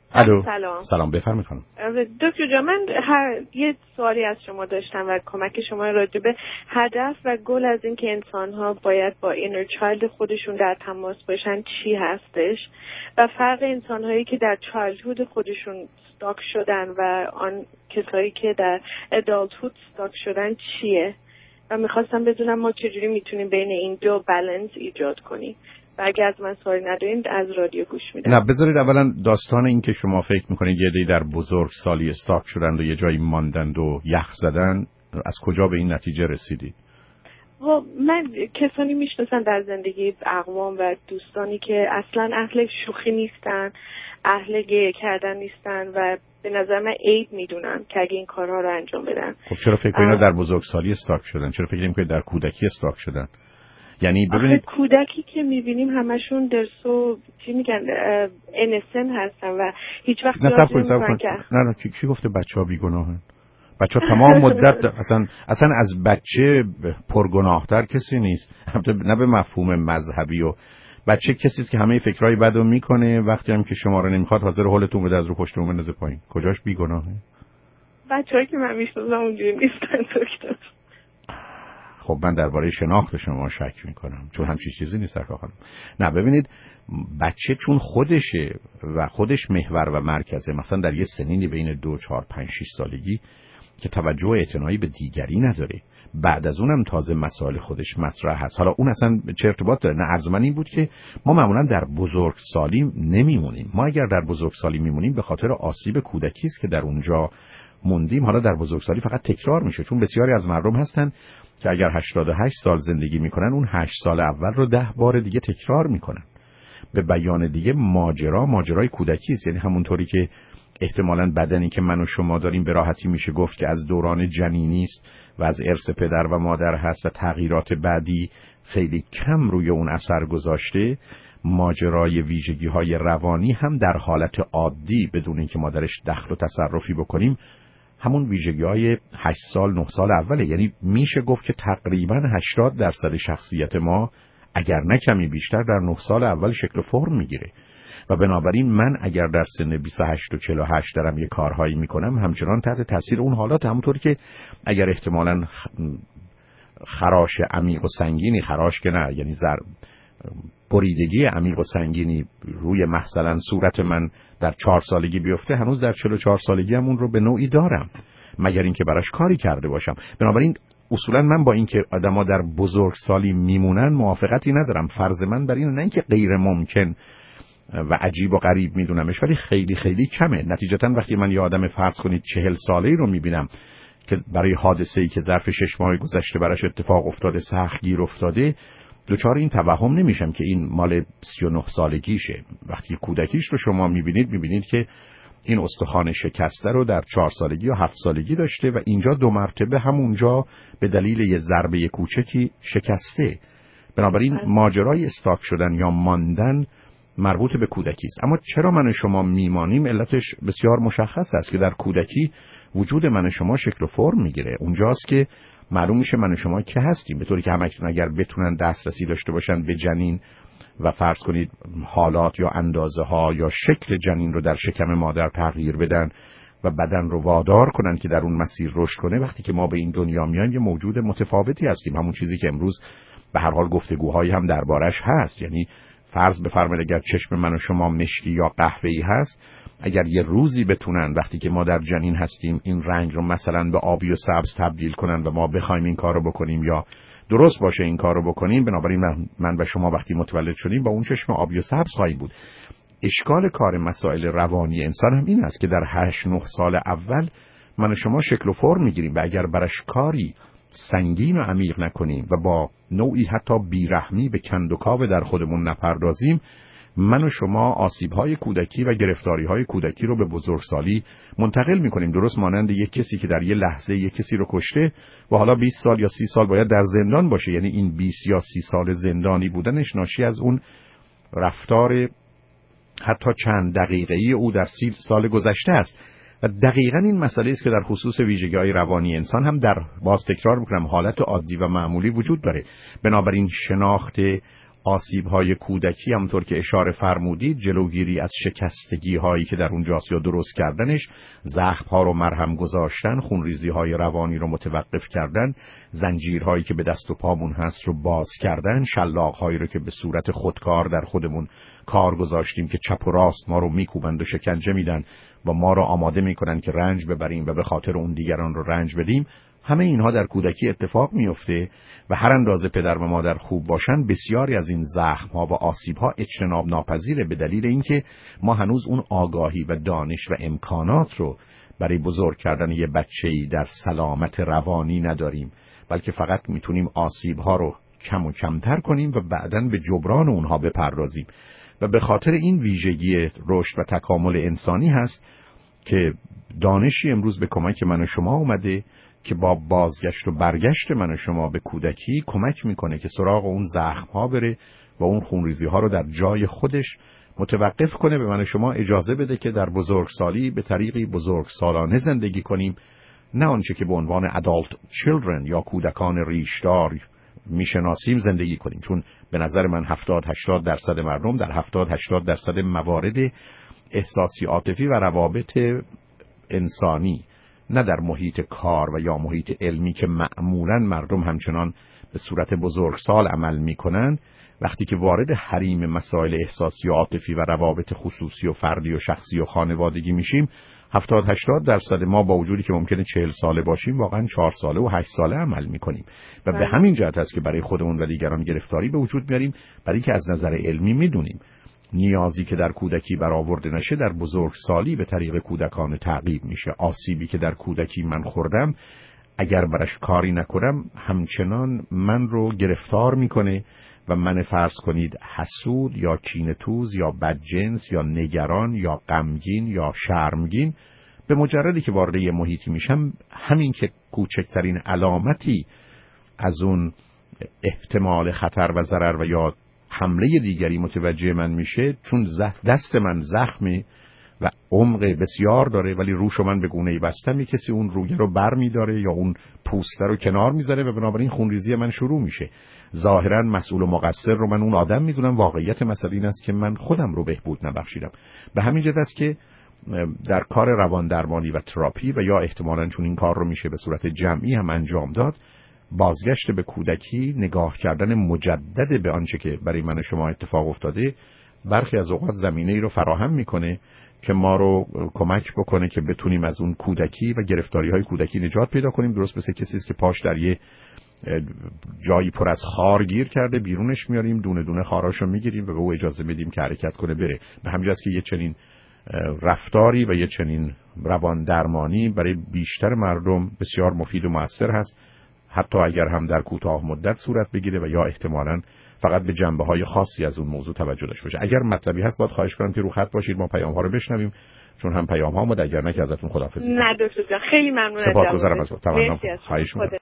الو. سلام. سلام، بفرمایید خانم. دکتر جان، من یه سوالی از شما داشتم و کمک شما راجع به هدف و گل از این که انسان‌ها باید با اینر چایلد خودشون در تماس باشن چی هستش و فرق انسان‌هایی که در چایلدهود خودشون استاک شدن و آن کسایی که در ادالتهود استاک شدن چیه و میخواستم بدونم ما چجوری میتونیم بین این دو بالانس ایجاد کنیم. و اگه از من سوالی ندارین از رادیو گوش میدم. نه، بذارید اولا داستان این که شما فکر میکنید یه عده‌ای در بزرگسالی استاک شدند و یه جایی ماندند و یخ زدن، از کجا به این نتیجه رسیدید؟ من کسانی میشناسم در زندگی، اقوام و دوستانی که اصلا اهل شوخی نیستن، اهل گریه کردن نیستن و به نظر من عیب میدونن که اگه این کارها رو انجام بدن. خب چرا فکر کنید در بزرگسالی استاک شدن؟ چرا فکر نمی‌کنید در کودکی استاک شدن؟ یعنی ببینید کودکی که میبینیم همشون درسو چی میگن انسن هستن و هیچ وقت یاد نمیگیرن که نه کی گفته بچه‌ها بیگناهن؟ بچه‌ها تمام مدت اصلا از بچه پرگناهتر کسی نیست، نه به مفهوم مذهبی. و بچه کسی است که همه فکرای بدو میکنه، وقتی هم که شما رو نمیخواد حاضر حالتون بده از رو پشتون بندازه پایین. کجاش بیگناهه؟ بچه‌ای که من میشناسم اونجوری نیستن دکتر. خب من درباره شناخت شما شک میکنم، چون همچین چیزی نیست خانم. نه ببینید، بچه چون خودشه و خودش محور و مرکزه، مثلا در یه سنینی بین 2 4 5 6 سالگی که توجه و اعتنایی به دیگری نداره، بعد از اونم تازه مسائل خودش مطرح هست. حالا اون اصلا چه ارتباط داره؟ نه، عرض من این بود که ما معمولا در بزرگسالی نمیمونیم. ما اگر در بزرگسالی میمونیم به خاطر آسیب کودکی است که در اونجا موندیم. حالا در بزرگسالی فقط تکرار میشه، چون بسیاری از مردم هستن که اگر 88 سال زندگی میکنن اون 8 سال اول رو 10 بار دیگه تکرار میکنن. به بیان دیگه ماجرای کودکی است. یعنی همونطوری که احتمالاً بدنی که من و شما داریم به راحتی میشه گفت که از دوران جنینی است و از ارث پدر و مادر هست و تغییرات بعدی خیلی کم روی اون اثر گذاشته، ماجرای ویژگی‌های روانی هم در حالت عادی بدون اینکه ما درش دخل و تصرفی بکنیم همون ویژگی‌های 8 سال 9 سال اوله. یعنی میشه گفت که تقریباً 80% شخصیت ما اگر نه کمی بیشتر در 9 سال اول شکل و فرم میگیره. و بنابراین من اگر در سن 28 و 48 دارم یه کارهایی میکنم، همچنان تحت تاثیر اون حالات، همونطوری که اگر احتمالاً خراش عمیق و سنگینی، خراش که نه، یعنی بریدگی عمیق و سنگینی روی مثلا صورت من در 4 سالگی بیفته، هنوز در 44 سالگی هم اون رو به نوعی دارم، مگر اینکه براش کاری کرده باشم. بنابراین اصولا من با اینکه آدما در بزرگسالی میمونن موافقتی ندارم. فرض من بر اینه، نه اینکه غیر ممکن و عجیب و غریب میدونمش، ولی خیلی خیلی کمه. نتیجتا وقتی من یه آدم فرض کنید 40 ساله‌ای رو میبینم که برای حادثه‌ای که ظرف 6 ماه گذشته براش اتفاق افتاده سخت گیر افتاده، دوچار این توهم نمیشم که این مال 39 سالگیشه. وقتی کودکیش رو شما میبینید که این استخوان شکسته رو در 4 سالگی یا 7 سالگی داشته و اینجا 2 مرتبه همونجا به دلیل یه ضربه کوچکی شکسته. بنابراین ماجرای استاک شدن یا ماندن مربوط به کودکی است. اما چرا من و شما میمانیم؟ علتش بسیار مشخص است که در کودکی وجود من و شما شکل و فرم میگیره. اونجاست که معلوم میشه من و شما که هستیم، به طوری که همکنون اگر بتونن دسترسی داشته باشن به جنین و فرض کنید حالات یا اندازه ها یا شکل جنین رو در شکم مادر تغییر بدن و بدن رو وادار کنن که در اون مسیر رشد کنه، وقتی که ما به این دنیا میایم یه موجود متفاوتی هستیم. همون چیزی که امروز به هر حال گفتگوهایی هم دربارش هست. یعنی فرض بفرمایید اگر چشم من و شما مشکی یا قهوه‌ای هست، اگر یه روزی بتونن وقتی که ما در جنین هستیم این رنگ رو مثلا به آبی و سبز تبدیل کنن و ما بخوایم این کارو بکنیم یا درست باشه این کارو بکنیم، بنابراین من و شما وقتی متولد شدیم با اون چشم آبی و سبز خواهیم بود. اشکال کار مسائل روانی انسان هم این است که در 8-9 سال اول من و شما شکل و فرم میگیریم و اگر برش کاری سنگین و عمیق نکنیم و با نوعی حتی بیرحمی به کندوکاو در خودمون نپردازیم، من و شما آسیب‌های کودکی و گرفتاری‌های کودکی رو به بزرگسالی منتقل می‌کنیم. درست مانند یک کسی که در یک لحظه یک کسی رو کشته و حالا 20 سال یا 30 سال باید در زندان باشه. یعنی این 20 یا 30 سال زندانی بودنش ناشی از اون رفتار حتی چند دقیقه‌ای او در 30 سال گذشته است. و دقیقاً این مسئله است که در خصوص ویژگی‌های روانی انسان هم در باز تکرار می‌کنم حالت عادی و معمولی وجود داره. بنابراین شناخت آسیب‌های کودکی همونطور که اشاره فرمودید جلوگیری از شکستگی‌هایی که در اونجاست یا درست کردنش، زخم‌ها رو مرهم گذاشتن، خونریزی‌های روانی رو متوقف کردن، زنجیرهایی که به دست و پامون هست رو باز کردن، شلاق‌هایی رو که به صورت خودکار در خودمون کار گذاشتیم که چپ و راست ما رو میکوبند و شکنجه میدن و ما رو آماده میکنن که رنج ببریم و به خاطر اون دیگران رو رنج بدیم. همه اینها در کودکی اتفاق میفته و هر اندازه پدر و مادر خوب باشن بسیاری از این زخم‌ها و آسیب‌ها اجتناب ناپذیره، به دلیل اینکه ما هنوز اون آگاهی و دانش و امکانات رو برای بزرگ کردن یه بچه‌ای در سلامت روانی نداریم، بلکه فقط میتونیم آسیب‌ها رو کم و کمتر کنیم و بعداً به جبران اونها بپردازیم. و به خاطر این ویژگی رشد و تکامل انسانی هست که دانشی امروز به کمک من و شما اومده که با بازگشت و برگشت من و شما به کودکی کمک میکنه که سراغ اون زخم‌ها بره و اون خونریزی‌ها رو در جای خودش متوقف کنه، به من و شما اجازه بده که در بزرگسالی به طریقی بزرگسالانه زندگی کنیم، نه آنچه که به عنوان adult children یا کودکان ریشدار میشناسیم زندگی کنیم. چون به نظر من 70-80% مردم در 70-80% موارد احساسی عاطفی و روابط انسانی، نه در محیط کار و یا محیط علمی که معمولاً مردم همچنان به صورت بزرگسال عمل میکنن، وقتی که وارد حریم مسائل احساسی و عاطفی و روابط خصوصی و فردی و شخصی و خانوادگی میشیم، 70-80% ما با وجودی که ممکنه 40 ساله باشیم واقعا 4 ساله و 8 ساله عمل میکنیم و به همین جهت است که برای خودمون و دیگران گرفتاری به وجود میاریم، برای که از نظر علمی میدونیم نیازی که در کودکی برآورده نشه در بزرگسالی به طریق کودکان تعقیب میشه. آسیبی که در کودکی من خوردم اگر برش کاری نکنم همچنان من رو گرفتار میکنه و من فرض کنید حسود یا کینه‌توز یا بدجنس یا نگران یا غمگین یا شرمگین، به مجردی که وارد یه محیطی میشم همین که کوچکترین علامتی از اون احتمال خطر و ضرر و یا حمله دیگری متوجه من میشه، چون دست من زخمی و عمق بسیار داره ولی روشو من به گونه‌ای بستم، کسی اون رویه رو بر میداره یا اون پوسته رو کنار میذاره و بنابراین خونریزی من شروع میشه. ظاهرا مسئول و مقصر رو من اون آدم میدونم، واقعیت مسئله این است که من خودم رو بهبود نبخشیدم. به همین جهت است که در کار روان درمانی و تراپی و یا احتمالاً چون این کار رو میشه به صورت جمعی هم انجام داد، بازگشت به کودکی، نگاه کردن مجدد به آنچه که برای من و شما اتفاق افتاده، برخی از اوقات زمینه‌ای رو فراهم میکنه که ما رو کمک بکنه که بتونیم از اون کودکی و گرفتاری‌های کودکی نجات پیدا کنیم. درست مثل کسی است که پاش در یه جایی پر از خار گیر کرده، بیرونش میاریم، دونه دونه خاراشو میگیریم و به او اجازه میدیم که حرکت کنه بره. به همین جاست که یه چنین رفتاری و یه چنین روان درمانی برای بیشتر مردم بسیار مفید و مؤثر هست، حتی اگر هم در کوتاه مدت صورت بگیره و یا احتمالاً فقط به جنبه‌های خاصی از اون موضوع توجه داشته باشه. اگر مطلبی هست باید خواهش کنم که رو خط باشید، ما پیام‌ها رو بشنویم، چون هم پیام‌ها ما اگر نه که ازتون خداحافظی. نه دکتر جان، خیلی ممنون از سپاسگزارم از تمام. خواهش می‌کنم.